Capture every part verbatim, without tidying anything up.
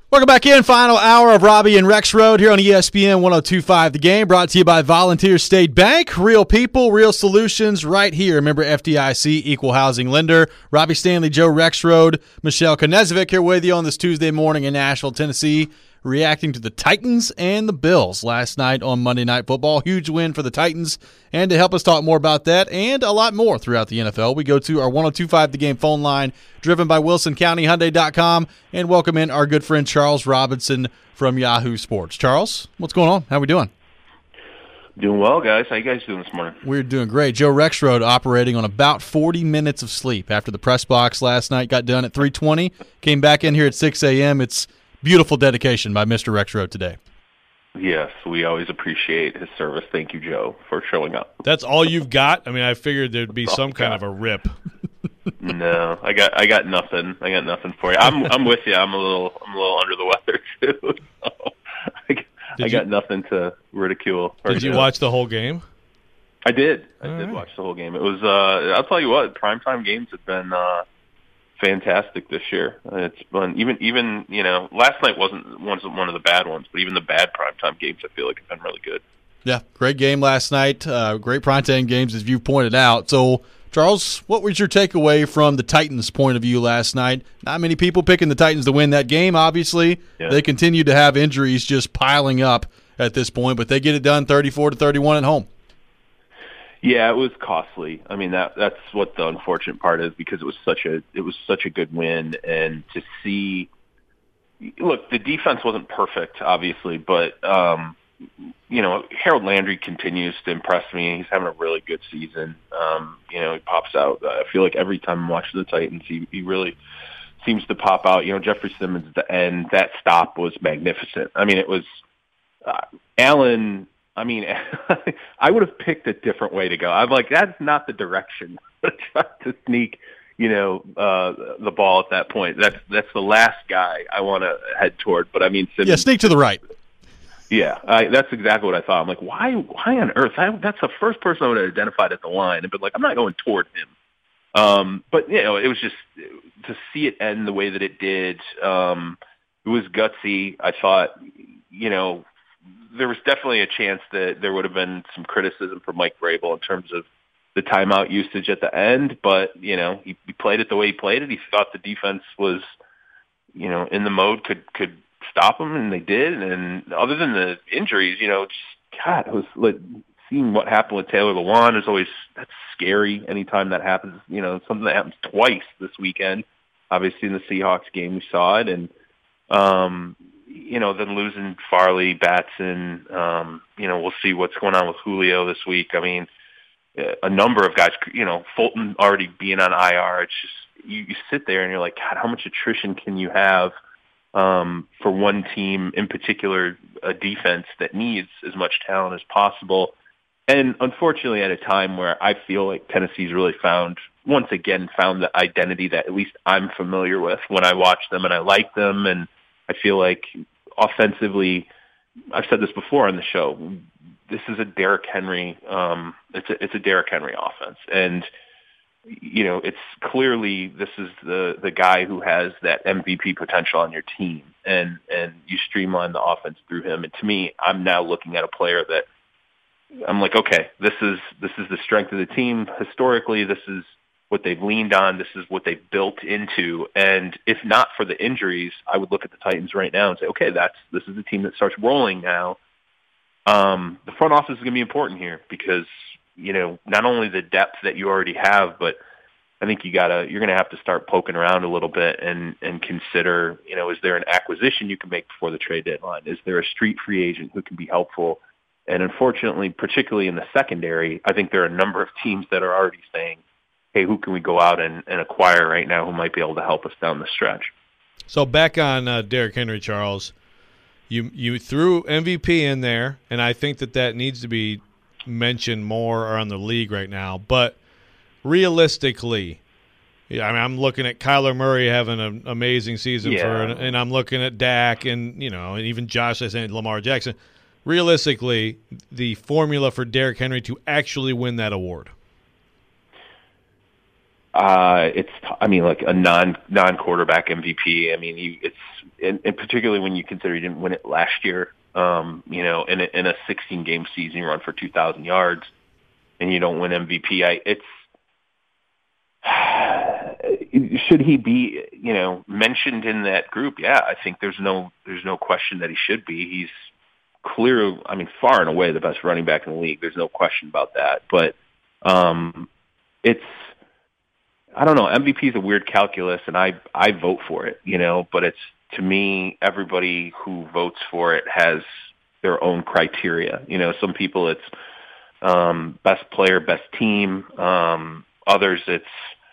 Welcome back in. Final hour of Robbie and Rex Road here on E S P N one oh two point five The Game, brought to you by Volunteer State Bank. Real people, real solutions right here. Remember, F D I C, equal housing lender. Robbie Stanley, Joe Rexrode, Michelle Konezovic here with you on this Tuesday morning in Nashville, Tennessee, reacting to the Titans and the Bills last night on Monday Night Football. Huge win for the Titans. And to help us talk more about that and a lot more throughout the N F L, we go to our one oh two point five The Game phone line, driven by Wilson County Hyundai dot com, and welcome in our good friend Charles Robinson from Yahoo Sports. Charles, what's going on? How we doing? Doing well, guys. How you guys doing this morning? We're doing great. Joe Rexrode operating on about forty minutes of sleep after the press box last night. Got done at three twenty, came back in here at six a.m. It's beautiful dedication by Mister Rexrode today. Yes, we always appreciate his service. Thank you, Joe, for showing up. That's all you've got? I mean, I figured there'd be some kind of a rip. No, I got I got nothing. I got nothing for you. I'm I'm with you. I'm a little I'm a little under the weather too. So I, got, I got nothing to ridicule. Did you watch the whole game? I did. I all did right. watch the whole game. It was. Uh, I'll tell you what. Primetime games have been uh, fantastic this year. It's been even even you know last night wasn't wasn't one of the bad ones, but even the bad primetime games I feel like have been really good. Yeah, great game last night. Uh, great primetime games, as you pointed out. So, Charles, what was your takeaway from the Titans' point of view last night? Not many people picking the Titans to win that game, obviously. Yeah. They continue to have injuries just piling up at this point, but they get it done thirty-four to thirty-one at home. Yeah, it was costly. I mean, that that's what the unfortunate part is, because it was such a it was such a good win, and to see, look, the defense wasn't perfect, obviously, but um, you know, Harold Landry continues to impress me. He's having a really good season. Um, you know, he pops out. I feel like every time I'm watching the Titans, he he really seems to pop out. You know, Jeffrey Simmons at the end, that stop was magnificent. I mean, it was uh, Allen. I mean, I would have picked a different way to go. I'm like, that's not the direction to try to sneak, you know, uh, the ball at that point. That's that's the last guy I want to head toward. But I mean, Simmons, Yeah, sneak to the right. Yeah, I, that's exactly what I thought. I'm like, why? Why on earth? I, that's the first person I would have identified at the line and been like, I'm not going toward him. Um, but you know, it was just to see it end the way that it did. Um, it was gutsy. I thought, you know. There was definitely a chance that there would have been some criticism for Mike Vrabel in terms of the timeout usage at the end, but, you know, he, he played it the way he played it. He thought the defense was, you know, in the mode, could could stop him, and they did. And other than the injuries, you know, just, God, it was like seeing what happened with Taylor Lewan is always, that's scary anytime that happens. You know, something that happens twice this weekend. Obviously in the Seahawks game we saw it, and, um, you know, then losing Farley, Batson, um, you know, we'll see what's going on with Julio this week. I mean, a number of guys, you know, Fulton already being on I R. It's just, you, you sit there and you're like, God, how much attrition can you have um, for one team, in particular, a defense that needs as much talent as possible? And unfortunately, at a time where I feel like Tennessee's really found, once again, found the identity that at least I'm familiar with when I watch them and I like them, and I feel like offensively, I've said this before on the show, this is a Derrick Henry, um, it's a, it's a Derrick Henry offense. And, you know, it's clearly, this is the, the guy who has that M V P potential on your team, and, and you streamline the offense through him. And to me, I'm now looking at a player that I'm like, okay, this is, this is the strength of the team. Historically, this is what they've leaned on. This is what they've built into. And if not for the injuries, I would look at the Titans right now and say, okay, that's, this is the team that starts rolling now. Um, the front office is going to be important here because, you know, not only the depth that you already have, but I think you gotta, you're going to have to start poking around a little bit and, and consider, you know, is there an acquisition you can make before the trade deadline? Is there a street free agent who can be helpful? And unfortunately, particularly in the secondary, I think there are a number of teams that are already saying, hey, who can we go out and, and acquire right now who might be able to help us down the stretch? So back on uh, Derrick Henry, Charles, you you threw M V P in there, and I think that that needs to be mentioned more around the league right now. But realistically, yeah, I mean, I'm looking at Kyler Murray having an amazing season, yeah. for, and I'm looking at Dak and, you know, and even Josh, I said Lamar Jackson. Realistically, the formula for Derrick Henry to actually win that award. Uh, it's, I mean, like a non non quarterback M V P. I mean, you, it's and, and particularly when you consider he didn't win it last year, um, you know, in a, in a sixteen game season, you run for two thousand yards and you don't win M V P. I, it's, should he be, you know, mentioned in that group? Yeah, I think there's no, there's no question that he should be. He's clear, I mean, far and away the best running back in the league. There's no question about that. But um, it's, I don't know, M V P is a weird calculus, and I, I vote for it, you know, but it's, to me, everybody who votes for it has their own criteria. You know, some people it's um, best player, best team. Um, others it's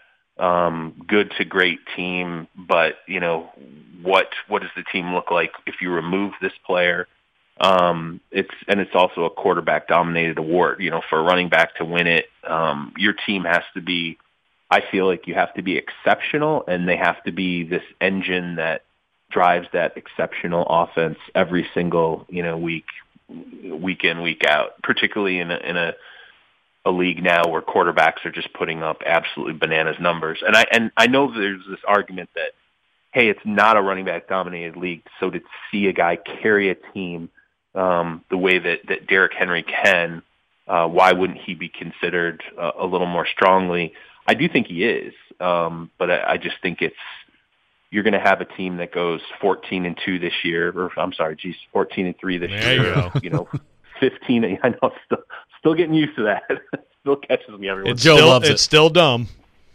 um, good to great team, but, you know, what what does the team look like if you remove this player? Um, it's and it's also a quarterback-dominated award. You know, for a running back to win it, um, your team has to be, I feel like you have to be exceptional, and they have to be this engine that drives that exceptional offense every single, you know, week, week in, week out, particularly in a, in a, a league now where quarterbacks are just putting up absolutely bananas numbers. And I, and I know there's this argument that, hey, it's not a running back dominated league. So to see a guy carry a team um, the way that, that Derrick Henry can, uh, why wouldn't he be considered uh, a little more strongly? I do think he is. Um, but I, I just think it's, you're going to have a team that goes fourteen and two this year, or I'm sorry, geez, fourteen and three this there year. You, go. you know, fifteen. I know, still, still getting used to that. Still catches me every once. Joe still, loves it's it. Still dumb.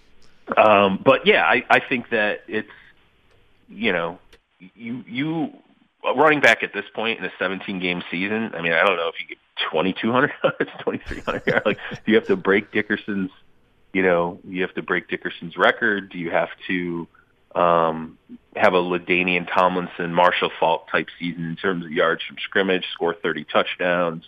Um, but yeah, I, I think that it's, you know, you you running back at this point in a seventeen game season. I mean, I don't know if you get twenty-two hundred yards, twenty-three hundred yards. Like, do you have to break Dickerson's? You know, you have to break Dickerson's record. Do you have to Um, have a LaDainian Tomlinson, Marshall Faulk type season in terms of yards from scrimmage, score thirty touchdowns.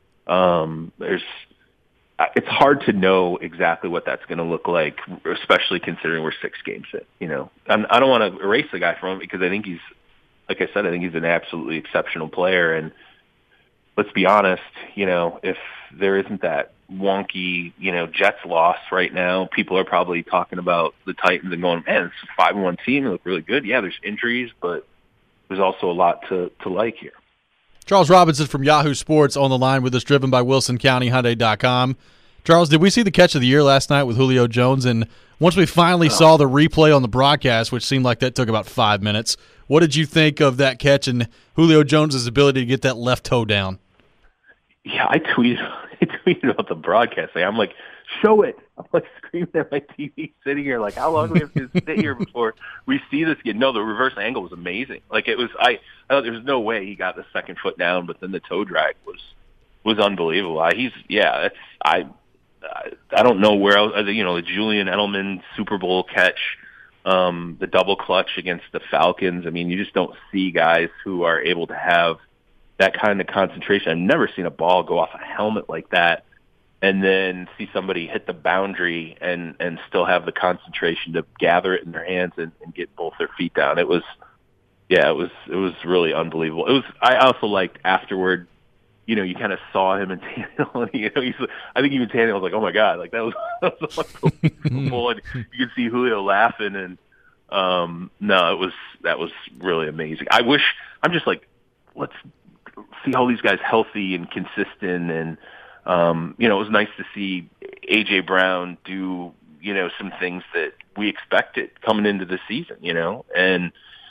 Um, there's, it's hard to know exactly what that's going to look like, especially considering we're six games in. You know, I'm, I don't want to erase the guy from it because I think he's, like I said, I think he's an absolutely exceptional player. And let's be honest, you know, if there isn't that wonky, you know, Jets loss right now, people are probably talking about the Titans and going, man, it's a five and one team. They look really good. Yeah, there's injuries, but there's also a lot to, to like here. Charles Robinson from Yahoo Sports on the line with us, driven by Wilson County Hyundai dot com. Charles, did we see the catch of the year last night with Julio Jones? And once we finally oh. saw the replay on the broadcast, which seemed like that took about five minutes, what did you think of that catch and Julio Jones' ability to get that left toe down? Yeah, I tweeted I tweeted about the broadcast. I'm like, show it. I'm like screaming at my T V, sitting here like, how long do we have to sit here before we see this again? No, the reverse angle was amazing. Like it was, I, I thought there was no way he got the second foot down, but then the toe drag was was unbelievable. I, he's yeah, that's I, I I don't know where else. You know, the Julian Edelman Super Bowl catch, um, the double clutch against the Falcons. I mean, you just don't see guys who are able to have that kind of concentration. I've never seen a ball go off a helmet like that and then see somebody hit the boundary and, and still have the concentration to gather it in their hands and, and get both their feet down. It was, yeah, it was, it was really unbelievable. It was, I also liked afterward, you know, you kind of saw him in Tannehill, and, you know, he's, I think even Tannehill was like, oh my God, like that was, that was unbelievable. And you could see Julio laughing and, um, no, it was, that was really amazing. I wish, I'm just like, let's, see all these guys healthy and consistent. And, um, you know, it was nice to see A J Brown do, you know, some things that we expected coming into the season, you know, and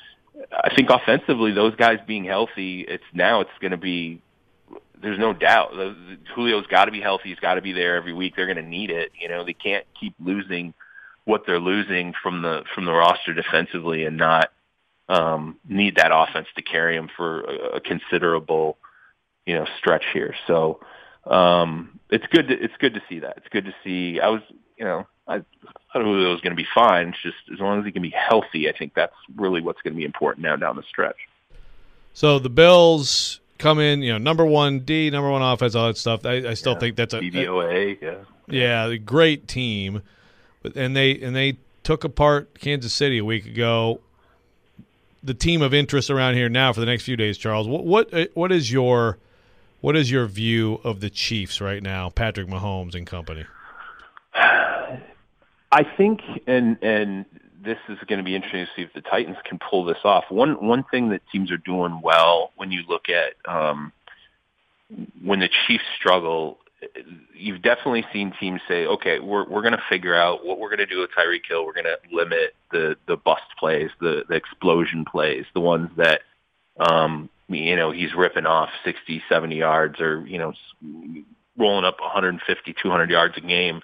I think offensively, those guys being healthy, it's now it's going to be, there's no doubt. Julio's got to be healthy. He's got to be there every week. They're going to need it. You know, they can't keep losing what they're losing from the, from the roster defensively and not, um, need that offense to carry him for a, a considerable, you know, stretch here. So, um, it's good to, it's good to see that. It's good to see. I was, you know, I, I thought Julio was going to be fine. It's just as long as he can be healthy, I think that's really what's going to be important now down the stretch. So the Bills come in, you know, number one D, number one offense, all that stuff. I, I still yeah. think that's a D V O A, yeah, yeah, a great team. But and they and they took apart Kansas City a week ago. The team of interest around here now for the next few days, Charles. What what what is your what is your view of the Chiefs right now, Patrick Mahomes and company? I think, and and this is going to be interesting to see if the Titans can pull this off. One one thing that teams are doing well when you look at um, when the Chiefs struggle, you've definitely seen teams say, okay, we're we're going to figure out what we're going to do with Tyreek Hill. We're going to limit the the bust plays, the, the explosion plays, the ones that um, you know he's ripping off sixty, seventy yards or you know rolling up one fifty, two hundred yards a game.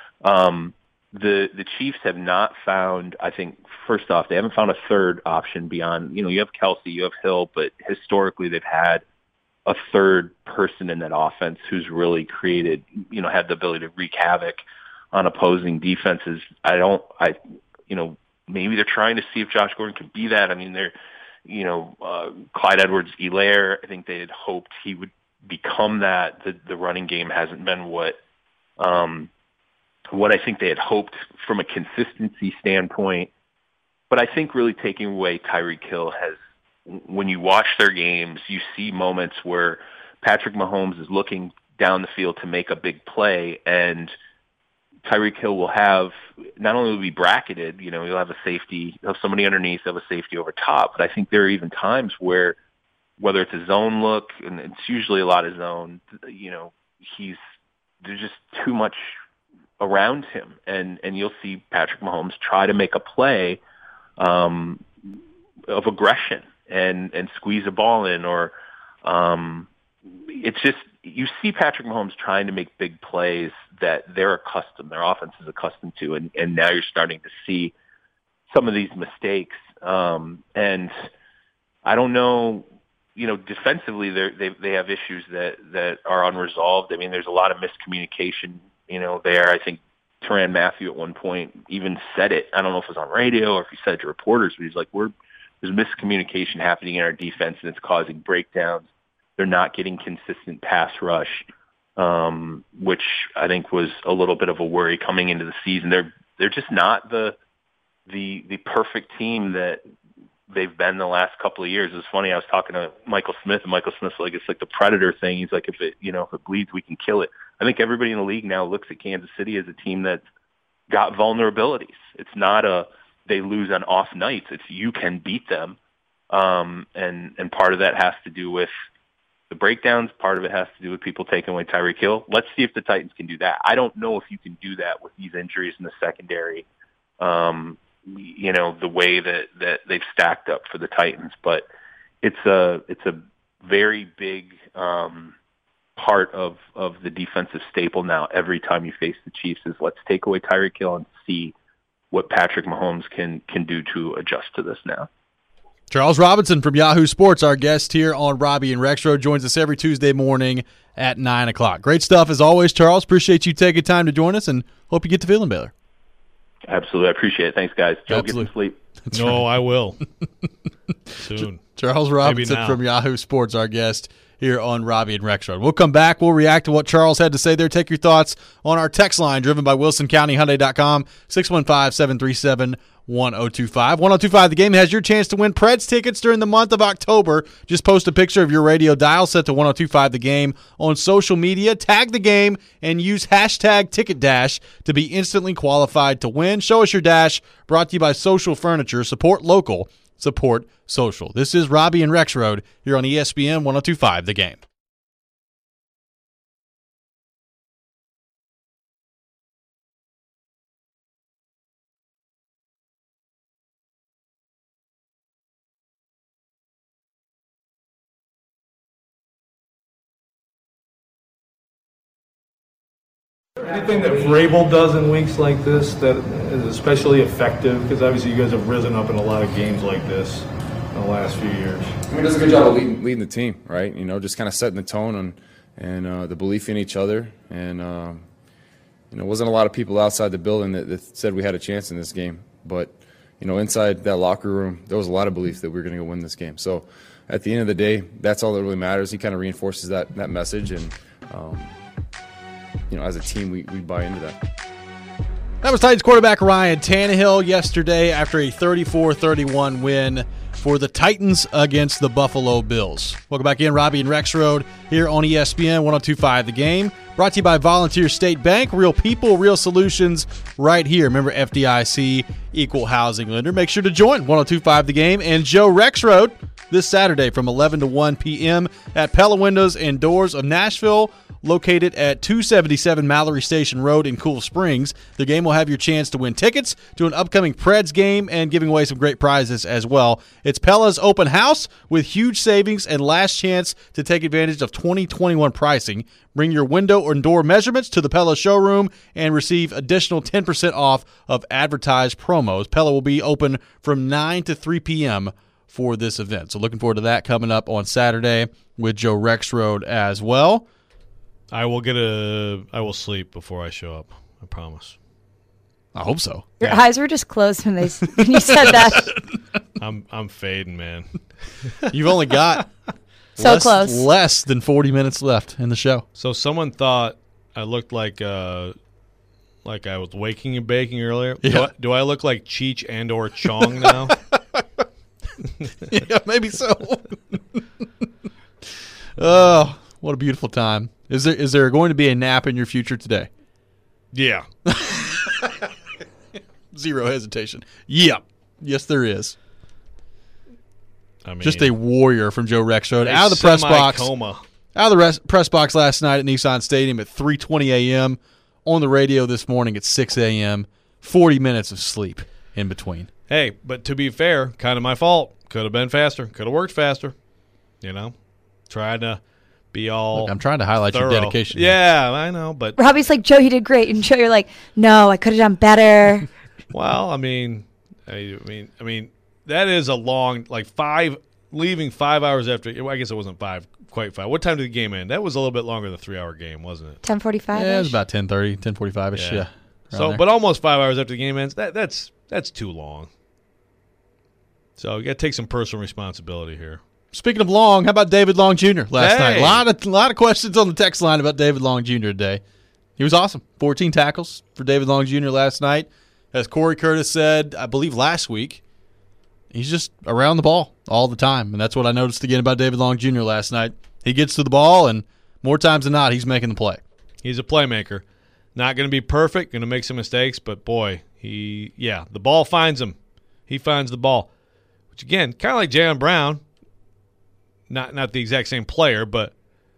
Um, the the Chiefs have not found, I think, first off, they haven't found a third option beyond, you know, you have Kelsey, you have Hill, but historically they've had a third person in that offense who's really created, you know, had the ability to wreak havoc on opposing defenses. I don't, I, you know, maybe they're trying to see if Josh Gordon can be that. I mean, they're, you know, uh, Clyde Edwards-Helaire, I think they had hoped he would become that. The, the running game hasn't been what, um, what I think they had hoped from a consistency standpoint. But I think really taking away Tyreek Hill has, when you watch their games, you see moments where Patrick Mahomes is looking down the field to make a big play, and Tyreek Hill will have, not only will be bracketed, you know, he'll have a safety, he'll have somebody underneath, he'll have a safety over top, but I think there are even times where, whether it's a zone look, and it's usually a lot of zone, you know, he's, there's just too much around him, and and you'll see Patrick Mahomes try to make a play um, of aggression and and squeeze a ball in, or um, it's just, you see Patrick Mahomes trying to make big plays that they're accustomed, their offense is accustomed to, and, and now you're starting to see some of these mistakes. Um, and I don't know, you know, defensively they they have issues that that are unresolved. I mean, there's a lot of miscommunication, you know, there. I think Tyrann Mathieu at one point even said it. I don't know if it was on radio or if he said it to reporters, but he's like, we're, there's miscommunication happening in our defense and it's causing breakdowns. They're not getting consistent pass rush, um, which I think was a little bit of a worry coming into the season. They're, they're just not the, the, the perfect team that they've been the last couple of years. It was funny. I was talking to Michael Smith, and Michael Smith's like, it's like the Predator thing. He's like, if it, you know, if it bleeds, we can kill it. I think everybody in the league now looks at Kansas City as a team that's got vulnerabilities. It's not a, they lose on off nights. It's, you can beat them. Um, and, and part of that has to do with the breakdowns. Part of it has to do with people taking away Tyreek Hill. Let's see if the Titans can do that. I don't know if you can do that with these injuries in the secondary. Um, you know, the way that, that they've stacked up for the Titans, but it's a, it's a very big, um, part of, of the defensive staple now. Every time you face the Chiefs is, let's take away Tyreek Hill and see what Patrick Mahomes can, can do to adjust to this now. Charles Robinson from Yahoo Sports, our guest here on Robbie and Rexroad, joins us every Tuesday morning at nine o'clock. Great stuff as always, Charles. Appreciate you taking time to join us, and hope you get to feeling better. Absolutely. I appreciate it. Thanks, guys. Joe, Absolutely. Get some sleep. That's no, right. I will. Soon. Charles Robinson from Yahoo Sports, our guest here on Robbie and Rexroad. We'll come back. We'll react to what Charles had to say there. Take your thoughts on our text line driven by Wilson County Hyundai dot com, six one five, seven three seven, one oh two five. one oh two five The Game has your chance to win Preds tickets during the month of October. Just post a picture of your radio dial set to one oh two five The Game on social media, tag the game, and use hashtag TicketDash to be instantly qualified to win. Show us your dash, brought to you by Social Furniture. Support local. Support social. This is Robbie and Rexroad here on E S P N one oh two five The Game. Anything that Vrabel does in weeks like this that is especially effective? Because obviously you guys have risen up in a lot of games like this in the last few years. I mean, he does a good job of leading, leading the team, right? You know, just kind of setting the tone and and uh, the belief in each other. And um, you know, wasn't a lot of people outside the building that, that said we had a chance in this game, but you know, inside that locker room, there was a lot of belief that we were going to go win this game. So, at the end of the day, that's all that really matters. He kind of reinforces that that message, and um, you know, as a team, we, we buy into that. That was Titans quarterback Ryan Tannehill yesterday after a thirty-four thirty-one win for the Titans against the Buffalo Bills. Welcome back in, Robbie and Rexroad here on E S P N one oh two five The Game, Brought to you by Volunteer State Bank. Real people, real solutions right here. Remember, F D I C, equal housing lender. Make sure to join one oh two point five The Game and Joe Rexrode this Saturday from eleven to one p.m. at Pella Windows and Doors of Nashville, located at two seventy-seven Mallory Station Road in Cool Springs. The game will have your chance to win tickets to an upcoming Preds game and giving away some great prizes as well. It's Pella's open house with huge savings and last chance to take advantage of twenty twenty-one pricing. Bring your window or door measurements to the Pella showroom and receive additional ten percent off of advertised promos. Pella will be open from nine to three p.m. for this event. So looking forward to that coming up on Saturday with Joe Rexrode as well. I will get a. I will sleep before I show up. I promise. I hope so. Your yeah. eyes were just closed when they when you said that. I'm I'm fading, man. You've only got so less, close. less than forty minutes left in the show. So someone thought I looked like uh, like I was waking and baking earlier. Yeah. Do, I, do I look like Cheech and or Chong now? Yeah, maybe so. Oh, what a beautiful time. Is there is there going to be a nap in your future today? Yeah. Zero hesitation. Yeah. Yes, there is. I mean, just a warrior from Joe Rexrode out of the press box. Coma. Out of the res- press box last night at Nissan Stadium at three twenty a.m. On the radio this morning at six a.m. forty minutes of sleep in between. Hey, but to be fair, kind of my fault. Could have been faster. Could have worked faster. You know, trying to be all. Look, I'm trying to highlight thorough. your dedication. Yeah, I know, but Robbie's like, Joe, you did great, and Joe, you're like, no, I could have done better. Well, I mean, I mean, I mean, that is a long, like five, leaving five hours after. Well, I guess it wasn't five, quite five. What time did the game end? That was a little bit longer than a three-hour game, wasn't it? ten forty-five. Yeah, it was about ten thirty, ten forty-five-ish. Yeah. yeah so, there. But almost five hours after the game ends. That that's that's too long. So you got to take some personal responsibility here. Speaking of Long, how about David Long Junior last hey. night? A lot of a lot of questions on the text line about David Long Junior today. He was awesome. fourteen tackles for David Long Junior last night. As Corey Curtis said, I believe last week, he's just around the ball all the time. And that's what I noticed again about David Long Junior last night. He gets to the ball, and more times than not, he's making the play. He's a playmaker. Not going to be perfect, going to make some mistakes, but boy, he, yeah, the ball finds him. He finds the ball. Which, again, kind of like Jaylen Brown, not not the exact same player, but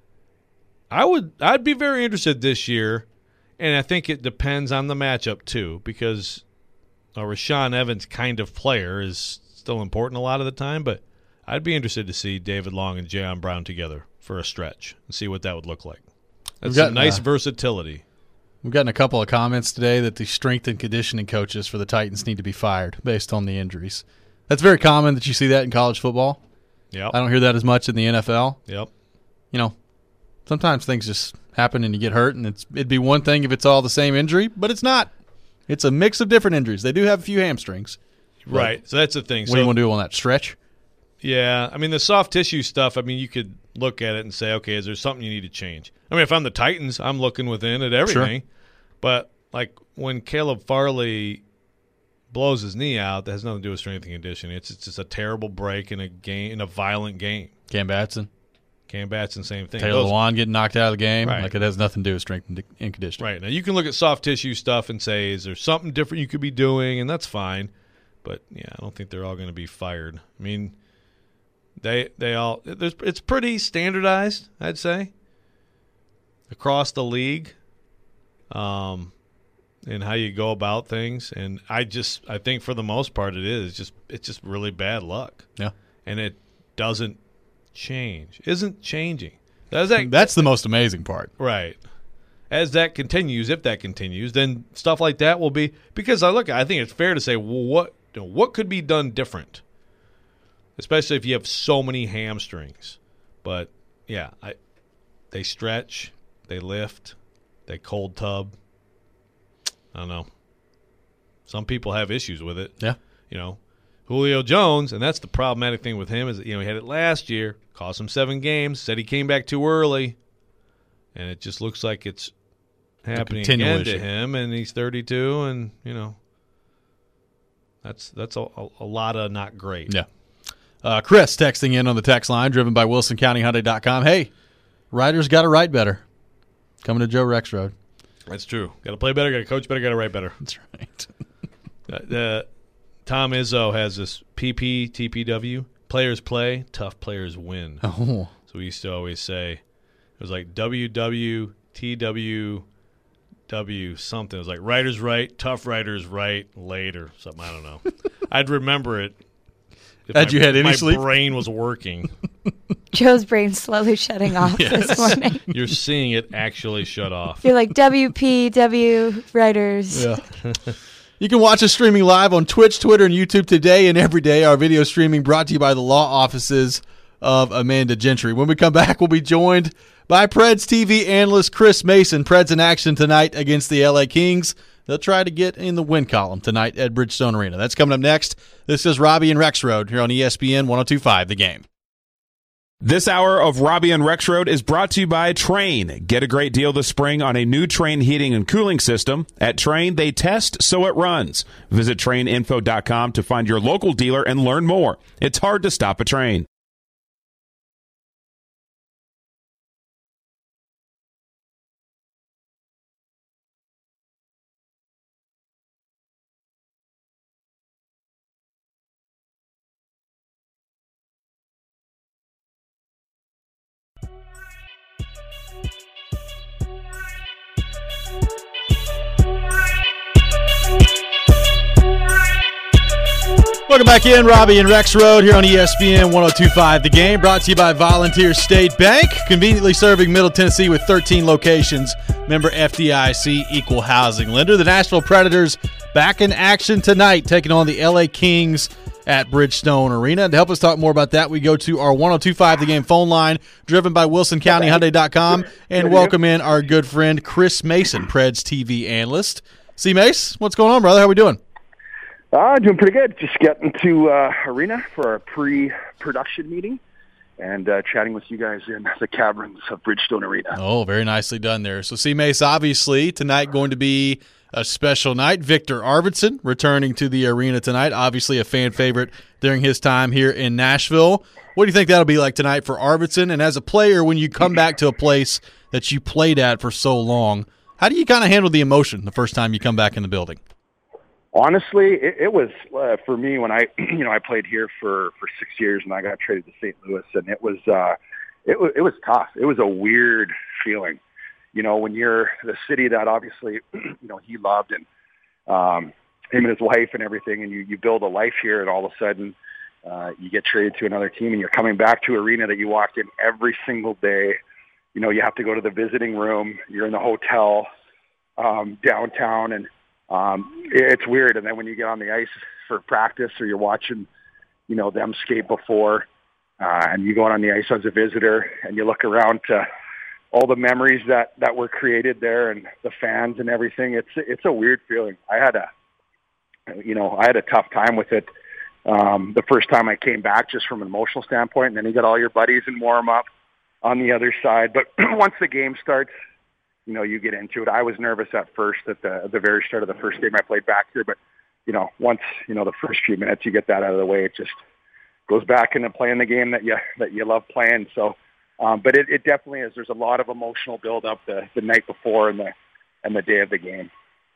I would I'd be very interested this year, and I think it depends on the matchup too, because a Rashaan Evans kind of player is still important a lot of the time, but I'd be interested to see David Long and Jaylen Brown together for a stretch and see what that would look like. That's got, some nice uh, versatility. We've gotten a couple of comments today that the strength and conditioning coaches for the Titans need to be fired based on the injuries. That's very common that you see that in college football. Yep. I don't hear that as much in the N F L. Yep. You know, sometimes things just happen and you get hurt, and it's it'd be one thing if it's all the same injury, but it's not. It's a mix of different injuries. They do have a few hamstrings. Right. So that's the thing. What so, do you want to do on that stretch? Yeah. I mean, the soft tissue stuff, I mean, you could look at it and say, okay, is there something you need to change? I mean, if I'm the Titans, I'm looking within at everything. Sure. But, like, when Caleb Farley blows his knee out, that has nothing to do with strength and conditioning. It's, it's just a terrible break in a game, in a violent game. Cam Batson. Cam Batson, same thing. Taylor Lewan getting knocked out of the game. Right. Like, it has nothing to do with strength and conditioning. Right. Now, you can look at soft tissue stuff and say, is there something different you could be doing? And that's fine. But, yeah, I don't think they're all going to be fired. I mean, they they all – it's pretty standardized, I'd say, across the league. Um, and how you go about things, and I just I think for the most part it is just it's just really bad luck. Yeah, and it doesn't change, isn't changing. Does that, That's the most amazing part, right? As that continues, if that continues, then stuff like that will be because I look. I think it's fair to say, well, what you know, what could be done different, especially if you have so many hamstrings. But yeah, I they stretch, they lift. They cold tub. I don't know. Some people have issues with it. Yeah. You know, Julio Jones, and that's the problematic thing with him is that, you know, he had it last year, cost him seven games, said he came back too early, and it just looks like it's happening again issue. to him, and he's thirty-two, and, you know, that's that's a, a, a lot of not great. Yeah. Uh, Chris texting in on the text line, driven by Wilson County Hyundai dot com. Hey, riders got to ride better. Coming to Joe Rex Road. That's true. Got to play better, got to coach better, got to write better. That's right. uh, uh, Tom Izzo has this P P T P W. Players play, tough players win. Oh. So we used to always say, it was like W W T W W something. It was like writers right, tough writers right, late or something. I don't know. I'd remember it. If Had my, you had if any my sleep? My brain was working. Joe's brain's slowly shutting off Yes. this morning. You're seeing it actually shut off. You're like W P W writers. Yeah. You can watch us streaming live on Twitch, Twitter, and YouTube today and every day. Our video streaming brought to you by the law offices of Amanda Gentry. When we come back, we'll be joined by Preds T V analyst Chris Mason. Preds in action tonight against the L A Kings. They'll try to get in the win column tonight at Bridgestone Arena. That's coming up next. This is Robbie and Rex Road here on E S P N one oh two point five The Game. This hour of Robbie and Rex Road is brought to you by Trane. Get a great deal this spring on a new Trane heating and cooling system. At Trane, they test so it runs. Visit Trane Info dot com to find your local dealer and learn more. It's hard to stop a Trane. Welcome back in, Robbie and Rex Road here on E S P N one oh two point five The Game, brought to you by Volunteer State Bank, conveniently serving Middle Tennessee with thirteen locations. Member F D I C, equal housing lender. The Nashville Predators back in action tonight, taking on the L A Kings at Bridgestone Arena. To help us talk more about that, we go to our one oh two point five The Game phone line, driven by Wilson County Hyundai dot com, and welcome in our good friend Chris Mason, Preds T V analyst. C. Mace, what's going on, brother? How are we doing? Uh, doing pretty good. Just getting to uh, Arena for our pre-production meeting and uh, chatting with you guys in the caverns of Bridgestone Arena. Oh, very nicely done there. So, C. Mace, obviously, tonight going to be a special night. Victor Arvidsson returning to the arena tonight. Obviously, a fan favorite during his time here in Nashville. What do you think that'll be like tonight for Arvidsson? And as a player, when you come back to a place that you played at for so long, how do you kind of handle the emotion the first time you come back in the building? Honestly, it, it was uh, for me when I, you know, I played here for, for six years and I got traded to Saint Louis, and it was, uh, it was, it was tough. It was a weird feeling, you know, when you're the city that obviously, you know, he loved, and um, him and his wife and everything, and you, you build a life here, and all of a sudden uh, you get traded to another team, and you're coming back to arena that you walked in every single day. You know, you have to go to the visiting room. You're in the hotel um, downtown, and Um, it's weird. And then when you get on the ice for practice, or you're watching, you know, them skate before, uh, and you go on the ice as a visitor and you look around to all the memories that, that were created there and the fans and everything, it's, it's a weird feeling. I had a, you know, I had a tough time with it. Um, the first time I came back, just from an emotional standpoint, and then you got all your buddies and warm up on the other side. But once the game starts, you know, you get into it. I was nervous at first at the at the very start of the first game I played back here, but, you know, once, you know, the first few minutes you get that out of the way, it just goes back into playing the game that you that you love playing. So, um, but it, it definitely is. There's a lot of emotional build up the, the night before and the and the day of the game.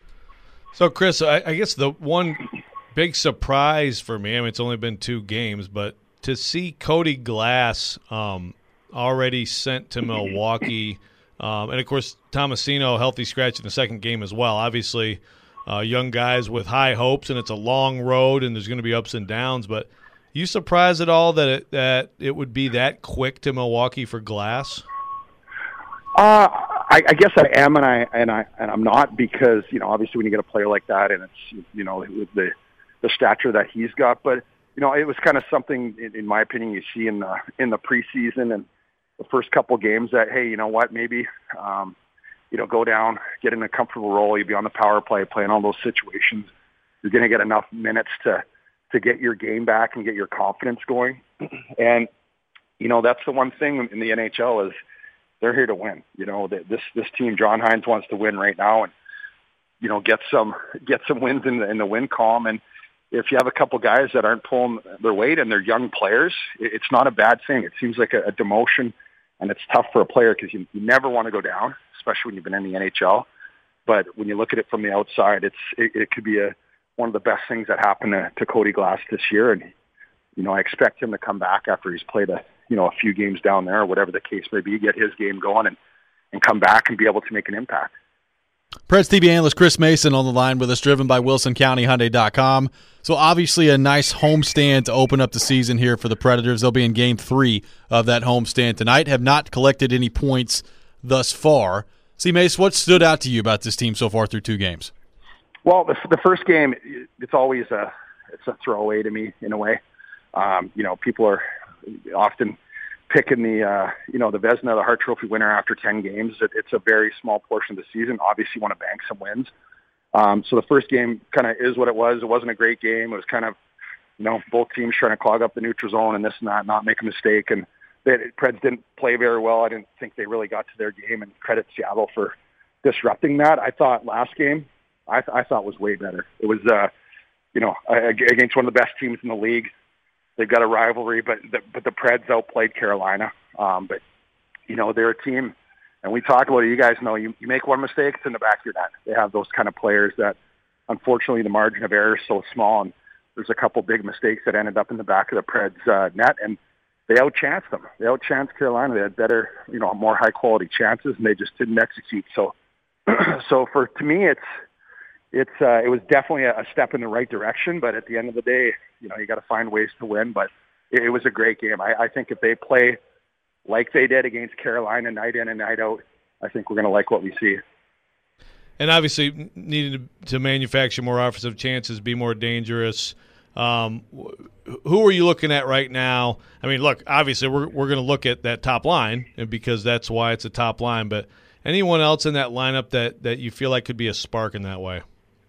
So, Chris, I, I guess the one big surprise for me, I mean, it's only been two games, but to see Cody Glass um, already sent to Milwaukee. Um, and, of course, Tomasino, healthy scratch in the second game as well. Obviously, uh, young guys with high hopes, and it's a long road, and there's going to be ups and downs. But you surprised at all that it, that it would be that quick to Milwaukee for Glass? Uh, I, I guess I am, and I and I and I'm not, because, you know, obviously when you get a player like that, and it's, you know, the the stature that he's got, but, you know, it was kind of something, in, in my opinion, you see in the in the preseason and the first couple games that, hey, you know what, maybe, um, you know, go down, get in a comfortable role. You'll be on the power play, playing all those situations. You're going to get enough minutes to, to get your game back and get your confidence going. And, you know, that's the one thing in the N H L is they're here to win. You know, this, this team, John Hines, wants to win right now and, you know, get some, get some wins in the, in the win column. And if you have a couple guys that aren't pulling their weight and they're young players, it's not a bad thing. It seems like a, a demotion, and it's tough for a player because you, you never want to go down, especially when you've been in the N H L. But when you look at it from the outside, it's it, it could be a one of the best things that happened to, to Cody Glass this year. And you know, I expect him to come back after he's played a you know a few games down there, or whatever the case may be, get his game going and and come back and be able to make an impact. Preds T V analyst Chris Mason on the line with us, driven by Wilson County Hyundai dot com. So obviously a nice homestand to open up the season here for the Predators. They'll be in game three of that homestand tonight. Have not collected any points thus far. See, Mace, what stood out to you about this team so far through two games? Well, the, the first game, it's always a it's a throwaway to me in a way. Um, you know, people are often picking the, uh, you know, the Vezina, the Hart Trophy winner after ten games. It, it's a very small portion of the season. Obviously, you want to bank some wins. Um, so the first game kind of is what it was. It wasn't a great game. It was kind of, you know, both teams trying to clog up the neutral zone and this and that, not make a mistake. And the Preds didn't play very well. I didn't think they really got to their game, and credit Seattle for disrupting that. I thought last game, I, th- I thought was way better. It was, uh, you know, against one of the best teams in the league. They've got a rivalry, but the, but the Preds outplayed Carolina. Um, but, you know, they're a team, and we talk about it. You guys know you, you make one mistake, it's in the back of your net. They have those kind of players that, unfortunately, the margin of error is so small, and there's a couple big mistakes that ended up in the back of the Preds uh, net, and they outchanced them. They outchanced Carolina. They had better, you know, more high-quality chances, and they just didn't execute. So, so for to me, it's it's uh, it was definitely a, a step in the right direction. But at the end of the day, you know, you got to find ways to win. But it, it was a great game. I, I think if they play like they did against Carolina night in and night out, I think we're going to like what we see. And obviously, needed to manufacture more offensive chances, be more dangerous. Um, who are you looking at right now? I mean, look, obviously, we're we're going to look at that top line because that's why it's a top line. But anyone else in that lineup that, that you feel like could be a spark in that way?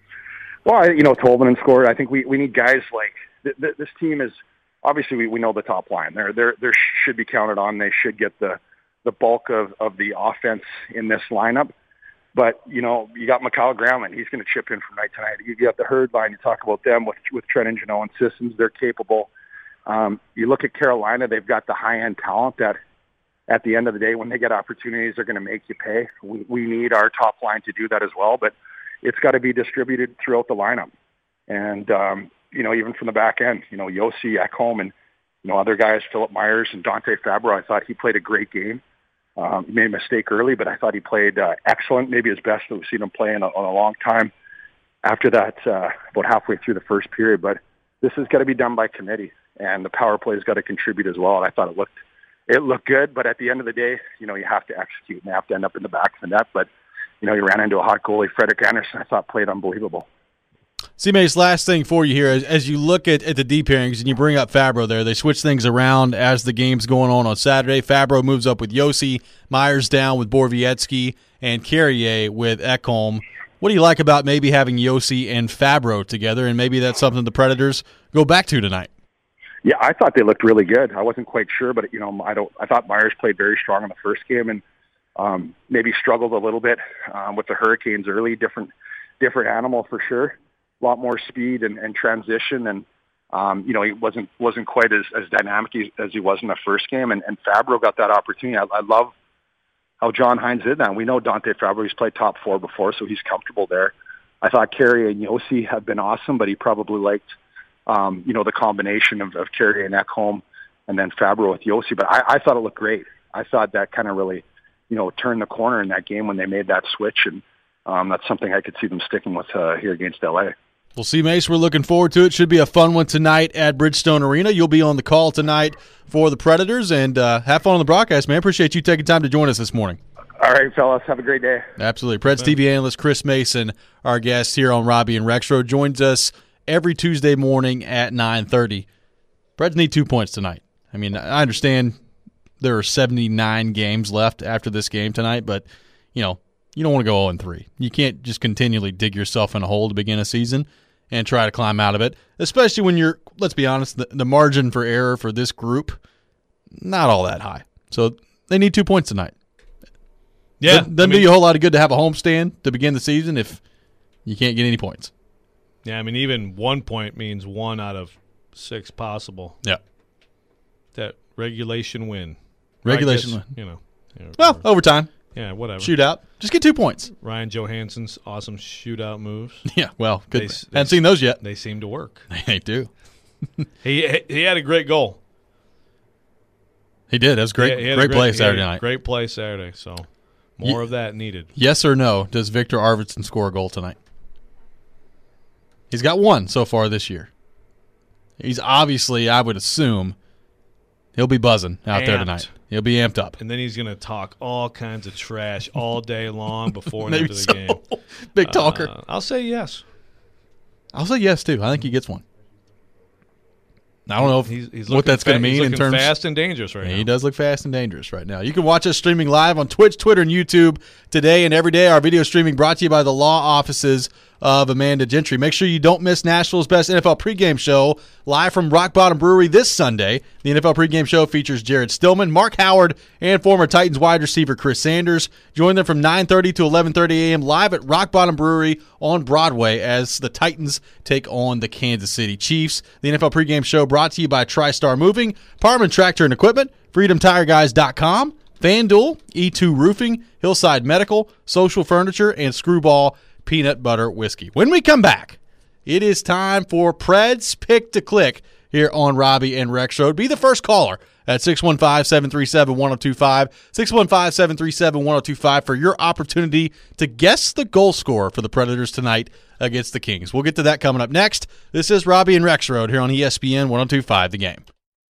Well, I, you know, Tolvanen scored. I think we, we need guys like th- th- this team is obviously we, we know the top line. They're they're they should be counted on. They should get the the bulk of, of the offense in this lineup. But, you know, you got Mikhail Granlund. He's going to chip in from night to night. You got the Herd line. You talk about them with, with Trent and Janot and Systems. They're capable. Um, you look at Carolina, they've got the high-end talent that at the end of the day, when they get opportunities, they're going to make you pay. We, we need our top line to do that as well, but it's got to be distributed throughout the lineup. And, um, you know, even from the back end, you know, Yossi, Ekholm, and, you know, other guys, Philip Myers and Dante Fabro, I thought he played a great game. Um, he made a mistake early, but I thought he played uh, excellent, maybe his best that we've seen him play in a, in a long time after that, uh, about halfway through the first period. But this has got to be done by committee, and the power play has got to contribute as well. And I thought it looked it looked good, but at the end of the day, you know, you have to execute, and you have to end up in the back of the net. But, you know, you ran into a hot goalie, Fredrik Anderson, I thought played unbelievable. See, Mace, last thing for you here, as, as you look at, at the deep pairings and you bring up Fabro there, they switch things around as the game's going on on Saturday. Fabro moves up with Yossi, Myers down with Borowiecki, and Carrier with Ekholm. What do you like about maybe having Yossi and Fabro together, and maybe that's something the Predators go back to tonight? Yeah, I thought they looked really good. I wasn't quite sure, but, you know, I don't. I thought Myers played very strong in the first game and um, maybe struggled a little bit um, with the Hurricanes early. Different, different animal for sure. A lot more speed and, and transition, and um, you know, he wasn't wasn't quite as, as dynamic as he was in the first game. And, and Fabro got that opportunity. I, I love how John Hines did that. We know Dante Fabro. He's played top four before, so he's comfortable there. I thought Carrier and Yossi have been awesome, but he probably liked um, you know the combination of, of Carrier and Ekholm, and then Fabro with Yossi. But I, I thought it looked great. I thought that kind of really you know turned the corner in that game when they made that switch, and um, that's something I could see them sticking with uh, here against L A. We'll see, Mace. We're looking forward to it. Should be a fun one tonight at Bridgestone Arena. You'll be on the call tonight for the Predators, and uh, have fun on the broadcast, man. Appreciate you taking time to join us this morning. All right, fellas. Have a great day. Absolutely. Preds T V analyst Chris Mason, our guest here on Robbie and Rexroad, joins us every Tuesday morning at nine thirty. Preds need two points tonight. I mean, I understand there are seventy-nine games left after this game tonight, but, you know, you don't want to go oh and three. You can't just continually dig yourself in a hole to begin a season and try to climb out of it, especially when you're, let's be honest, the, the margin for error for this group, not all that high. So they need two points tonight. Yeah. Doesn't, doesn't I mean, do you a whole lot of good to have a homestand to begin the season if you can't get any points. Yeah, I mean, even one point means one out of six possible. Yeah. That regulation win. Regulation guess, win. You know. You know well, overtime. Yeah, whatever. Shootout. Just get two points. Ryan Johansson's awesome shootout moves. Yeah, well, good. They, Haven't they, seen those yet. They seem to work. They do. he he had a great goal. He did. That was great. He had great, great play Saturday night. Great play Saturday. So more Ye- of that needed. Yes or no? Does Victor Arvidsson score a goal tonight? He's got one so far this year. He's obviously, I would assume, he'll be buzzing out Amped. there tonight. He'll be amped up. And then he's going to talk all kinds of trash all day long before and Maybe after the so. game. Big talker. Uh, I'll say yes. I'll say yes, too. I think he gets one. I don't know if, He's, he's what looking that's going fa- to he's mean in looking terms fast and dangerous right Yeah, now. he does look fast and dangerous right now. You can watch us streaming live on Twitch, Twitter, and YouTube today and every day. Our video streaming brought to you by the law offices of Amanda Gentry. Make sure you don't miss Nashville's best N F L pregame show live from Rock Bottom Brewery this Sunday. The N F L pregame show features Jared Stillman, Mark Howard, and former Titans wide receiver Chris Sanders. Join them from nine thirty to eleven thirty a.m. live at Rock Bottom Brewery on Broadway as the Titans take on the Kansas City Chiefs. The N F L pregame show brought to you by TriStar Moving, Parman Tractor and Equipment, Freedom Tire Guys dot com, FanDuel, E two Roofing, Hillside Medical, Social Furniture, and Screwball Peanut Butter Whiskey. When we come back, it is time for Preds Pick to Click here on Robbie and Rex Road. Be the first caller at six one five, seven three seven, one oh two five, six one five, seven three seven, one oh two five for your opportunity to guess the goal scorer for the Predators tonight against the Kings. We'll get to that coming up next. This is Robbie and Rex Road here on E S P N one oh two five The Game.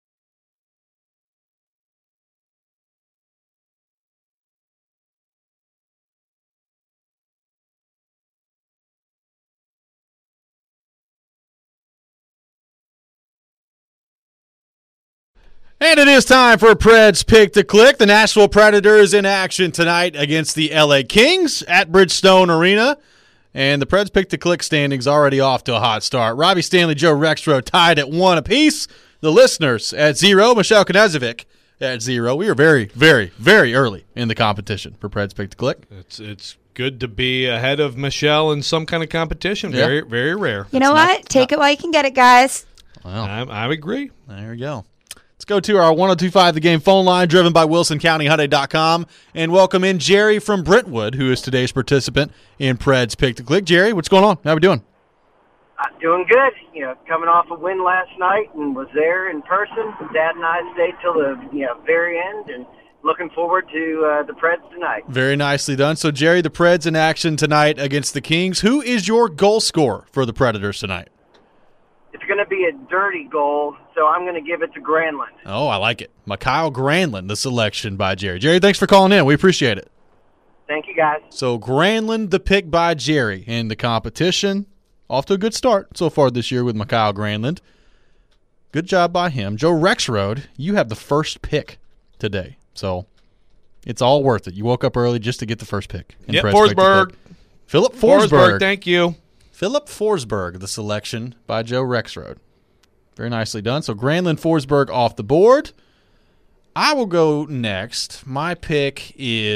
And it is time for Preds Pick to Click. The Nashville Predators in action tonight against the L A Kings at Bridgestone Arena. And the Preds Pick to Click standings already off to a hot start. Robbie Stanley, Joe Rexroth tied at one apiece. The listeners at zero. Michelle Knezovic at zero. We are very, very, very early in the competition for Preds Pick to Click. It's it's good to be ahead of Michelle in some kind of competition. Yeah. Very, very rare. You know It's what? not- Take not- it while you can get it, guys. Well, I, I agree. there we go. Let's go to our one oh two five The Game phone line driven by Wilson County Hyundai dot com and welcome in Jerry from Brentwood, who is today's participant in Preds Pick to Click. Jerry, what's going on? How we doing? I'm doing good. You know, coming off a win last night and was there in person. Dad and I stayed till the you know very end and looking forward to uh, the Preds tonight. Very nicely done. So, Jerry, the Preds in action tonight against the Kings. Who is your goal scorer for the Predators tonight? It's going to be a dirty goal, so I'm going to give it to Granlund. Oh, I like it. Mikhail Granlund, the selection by Jerry. Jerry, thanks for calling in. We appreciate it. Thank you, guys. So, Granlund, the pick by Jerry in the competition. Off to a good start so far this year with Mikhail Granlund. Good job by him. Joe Rexroad, you have the first pick today. So, it's all worth it. You woke up early just to get the first pick. in Yep, Preds Pick to Forsberg. Click. Philip Forsberg, Forsberg. thank you. Philip Forsberg, the selection by Joe Rexroad. Very nicely done. So Granlund, Forsberg off the board. I will go next. My pick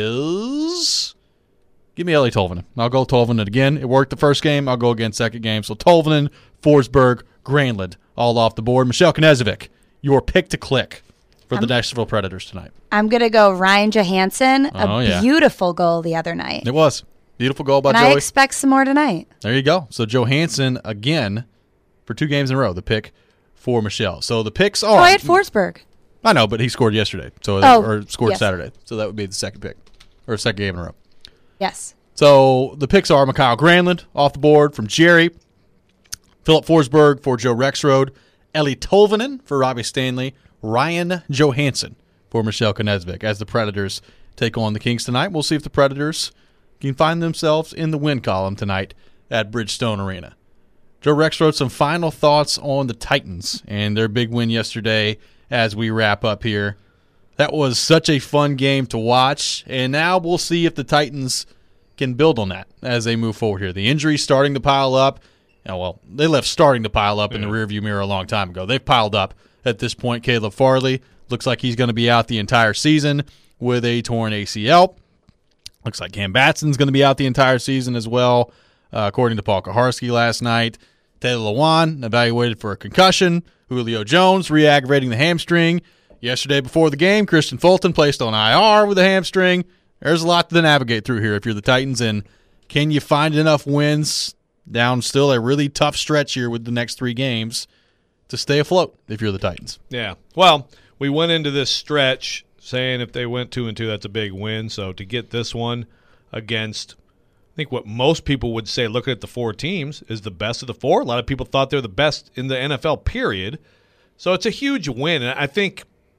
is... Give me Ellie Tolvanen. I'll go Tolvanen again. It worked the first game. I'll go again second game. So Tolvanen, Forsberg, Granlund, all off the board. Michelle Knezovic, your pick to click for the I'm- Nashville Predators tonight. I'm going to go Ryan Johansson. Oh, a yeah. beautiful goal the other night. It was. Beautiful goal by and Joey. I expect some more tonight. There you go. So Johansson again for two games in a row, the pick for Michelle. So the picks are... Oh, I had Forsberg. I know, but he scored yesterday, so Oh, or scored yes. Saturday. So that would be the second pick, or second game in a row. Yes. So the picks are Mikhail Granlund off the board from Jerry, Philip Forsberg for Joe Rexroad, Ellie Tolvanen for Robbie Stanley, Ryan Johansson for Michelle Knezovic as the Predators take on the Kings tonight. We'll see if the Predators can find themselves in the win column tonight at Bridgestone Arena. Joe Rexroad, some final thoughts on the Titans and their big win yesterday as we wrap up here. That was such a fun game to watch, and now we'll see if the Titans can build on that as they move forward here. The injuries starting to pile up. Oh, well, they left starting to pile up in the rearview mirror a long time ago. They've piled up at this point. Caleb Farley looks like he's going to be out the entire season with a torn A C L. Looks like Cam Batson's going to be out the entire season as well, uh, according to Paul Kaharski last night. Taylor Lewan evaluated for a concussion. Julio Jones re-aggravating the hamstring. Yesterday before the game, Christian Fulton placed on I R with a hamstring. There's a lot to navigate through here if you're the Titans, and can you find enough wins down still a really tough stretch here with the next three games to stay afloat if you're the Titans? Yeah. Well, we went into this stretch saying if they went two and two, that's a big win. So to get this one against, I think what most people would say, looking at the four teams, is the best of the four. A lot of people thought they're the best in the N F L, period. So it's a huge win. And I think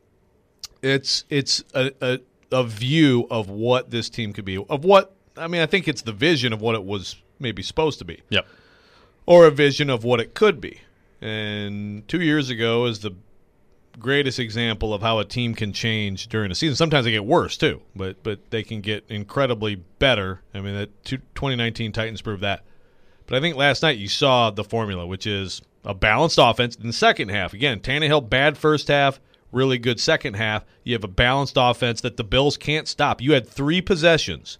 it's it's a, a, a view of what this team could be, of what, I mean, I think it's the vision of what it was maybe supposed to be. Yep. Or a vision of what it could be. And two years ago is the greatest example of how a team can change during a season. Sometimes they get worse too, but but they can get incredibly better. I mean, the twenty nineteen Titans proved that. But I think last night you saw the formula, which is a balanced offense in the second half. Again, Tannehill, bad first half, really good second half. You have a balanced offense that the Bills can't stop. You had three possessions,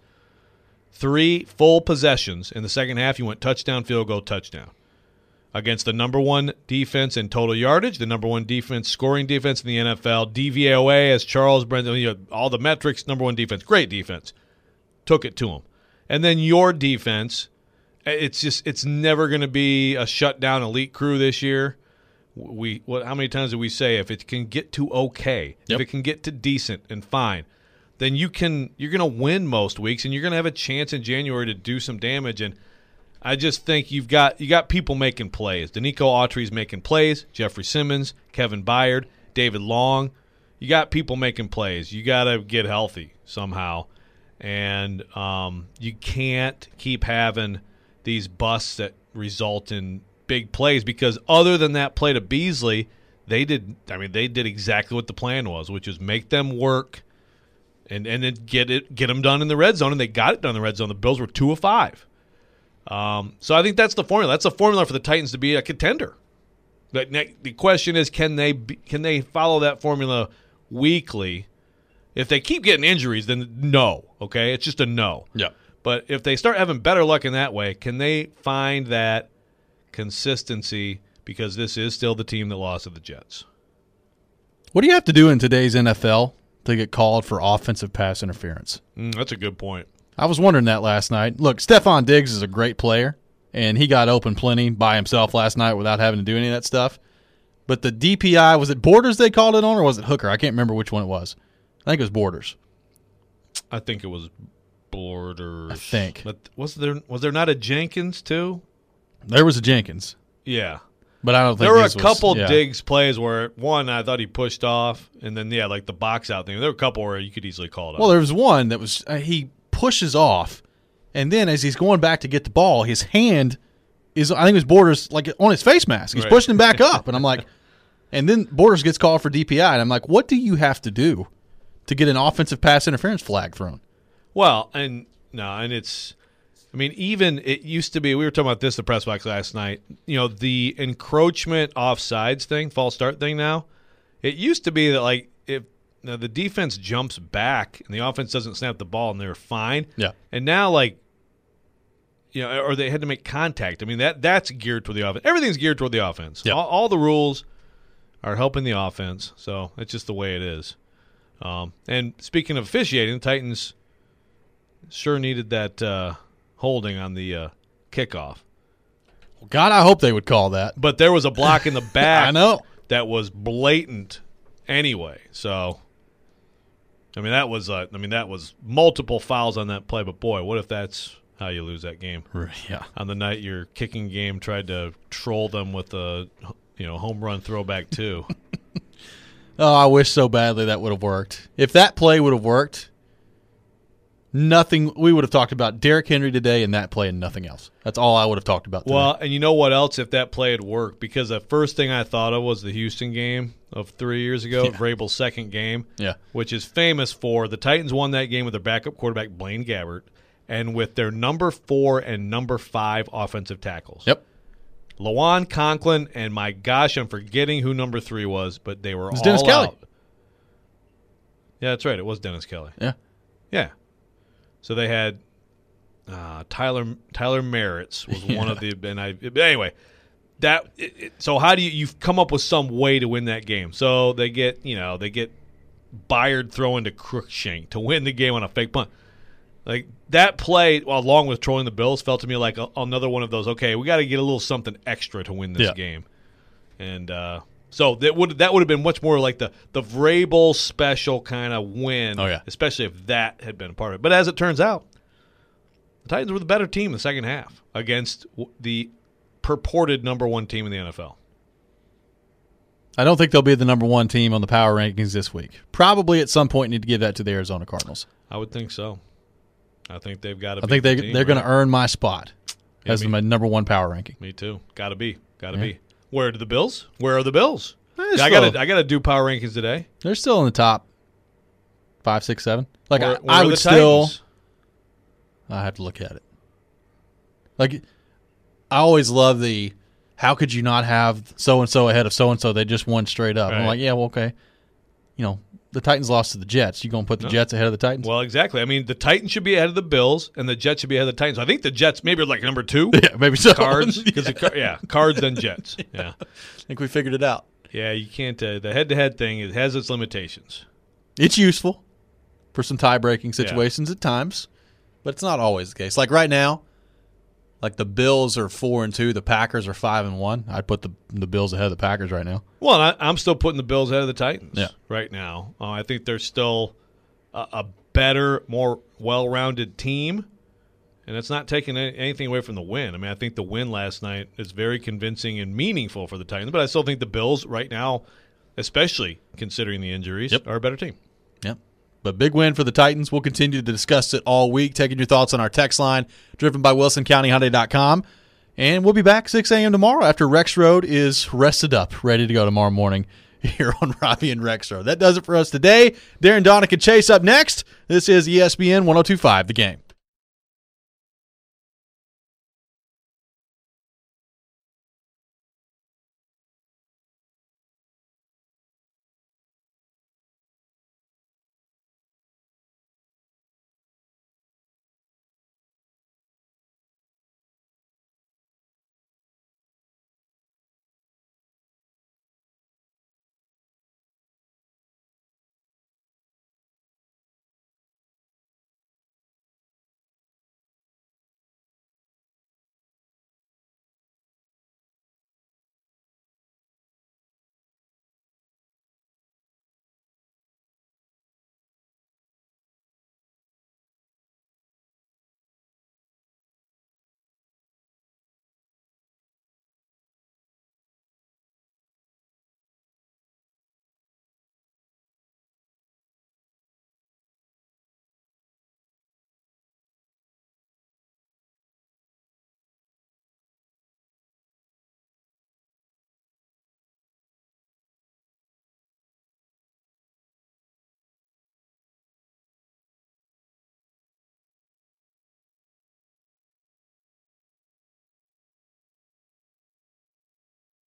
three full possessions in the second half. You went touchdown, field goal, touchdown. Against the number one defense in total yardage, the number one defense, scoring defense in the N F L, D V O A, as Charles Brendan, you know, all the metrics, number one defense, great defense, took it to them. And then your defense, it's just it's never going to be a shutdown elite crew this year. We what? How many times do we say if it can get to okay, yep. if it can get to decent and fine, then you can you're going to win most weeks, and you're going to have a chance in January to do some damage. And I just think you've got you got people making plays. Danico Autry's making plays. Jeffrey Simmons, Kevin Byard, David Long. You got people making plays. You got to get healthy somehow, and um, you can't keep having these busts that result in big plays, because other than that play to Beasley, they did. I mean, they did exactly what the plan was, which is make them work, and and then get it get them done in the red zone, and they got it done in the red zone. The Bills were two of five. Um, so I think that's the formula. That's the formula for the Titans to be a contender. But the question is, can they be, can they follow that formula weekly? If they keep getting injuries, then no. Okay, it's just a no. Yeah. But if they start having better luck in that way, can they find that consistency? Because this is still the team that lost to the Jets. What do you have to do in today's N F L to get called for offensive pass interference? Mm, that's a good point. I was wondering that last night. Look, Stephon Diggs is a great player, and he got open plenty by himself last night without having to do any of that stuff. But the D P I, was it Borders they called it on, or was it Hooker? I can't remember which one it was. I think it was Borders. I think it was Borders. I think. But was there was there not a Jenkins too? There was a Jenkins. Yeah. But I don't think there were a was, couple yeah. Diggs plays where, one, I thought he pushed off, and then, yeah, like the box out thing. There were a couple where you could easily call it off. Well, there was one that was uh, he pushes off, and then as he's going back to get the ball, his hand is, I think it was Borders, like on his face mask. He's right. pushing him back up, and I'm like, and then Borders gets called for D P I, and I'm like, what do you have to do to get an offensive pass interference flag thrown? Well, and no, and it's, I mean, even it used to be, we were talking about this in the press box last night, you know, the encroachment offsides thing, false start thing now, it used to be that, like, if you know, the defense jumps back and the offense doesn't snap the ball and they're fine. Yeah. And now, like, you know, or they had to make contact. I mean, that that's geared toward the offense. Everything's geared toward the offense. Yep. All, all the rules are helping the offense, so it's just the way it is. Um, and speaking of officiating, the Titans sure needed that uh, holding on the uh, kickoff. God, I hope they would call that. But there was a block in the back I know. that was blatant anyway. So, I mean, that was uh, I mean that was multiple fouls on that play. But boy, what if that's how you lose that game? Yeah. On the night your kicking game tried to troll them with a you know home run throwback too. Oh, I wish so badly that would have worked. If that play would have worked, nothing. We would have talked about Derrick Henry today and that play and nothing else. That's all I would have talked about today. Well, and you know what else? If that play had worked, because the first thing I thought of was the Houston game of three years ago, Yeah. Vrabel's second game, yeah. which is famous for the Titans won that game with their backup quarterback Blaine Gabbert and with their number four and number five offensive tackles. Yep. Lawan Conklin, and my gosh, I'm forgetting who number three was, but they were It was all Dennis Kelly. out. Yeah, that's right. It was Dennis Kelly. Yeah. Yeah. So they had uh, Tyler Tyler Merritts was Yeah. one of the and I but anyway that it, it, so how do you you've come up with some way to win that game? So they get you know they get Byard throwing to Crookshank to win the game on a fake punt. Like that play, well, along with trolling the Bills, felt to me like a, another one of those. Okay, we got to get a little something extra to win this Yeah. game, and uh, so that would that would have been much more like the the Vrabel special kind of win. Oh, yeah. Especially if that had been a part of it. But as it turns out, the Titans were the better team in the second half against w- the purported number one team in the N F L. I don't think they'll be the number one team on the power rankings this week. Probably at some point need to give that to the Arizona Cardinals. I would think so. I think they've got to. I think they the they're going to earn my spot Yeah, as me- my number one power ranking. Me too. Got to be. Got to Yeah. be. Where are the Bills? Where are the Bills? They're I still- got to. I got to do power rankings today. They're still in the top five, six, seven. Like Where- I, where I are would the still. Titans? I have to look at it. Like I always love the. How could you not have so and so ahead of so and so? They just won straight up. I'm Right. like, yeah, well, okay. You know, the Titans lost to the Jets. You gonna put the No. Jets ahead of the Titans? Well, exactly. I mean, the Titans should be ahead of the Bills, and the Jets should be ahead of the Titans. I think the Jets maybe are like number two. yeah, maybe so. Cards, because yeah. yeah, Cards then Jets. Yeah, I think we figured it out. yeah. You can't. Uh, the head-to-head thing it has its limitations. It's useful for some tie-breaking situations at times, but it's not always the case. Like right now, like the Bills are four and two, the Packers are five and one. I'd put the the Bills ahead of the Packers right now. Well, I, I'm still putting the Bills ahead of the Titans. Yeah. right now. Uh, I think they're still a, a better, more well-rounded team, and it's not taking any, anything away from the win. I mean, I think the win last night is very convincing and meaningful for the Titans, but I still think the Bills right now, especially considering the injuries, Yep. are a better team. Yep. But big win for the Titans. We'll continue to discuss it all week, taking your thoughts on our text line, driven by Wilson County Hyundai dot com. And we'll be back six a.m. tomorrow after Rex Road is rested up, ready to go tomorrow morning here on Robbie and Rex Road. That does it for us today. Darren Donick and Chase up next. This is E S P N one oh two point five The Game.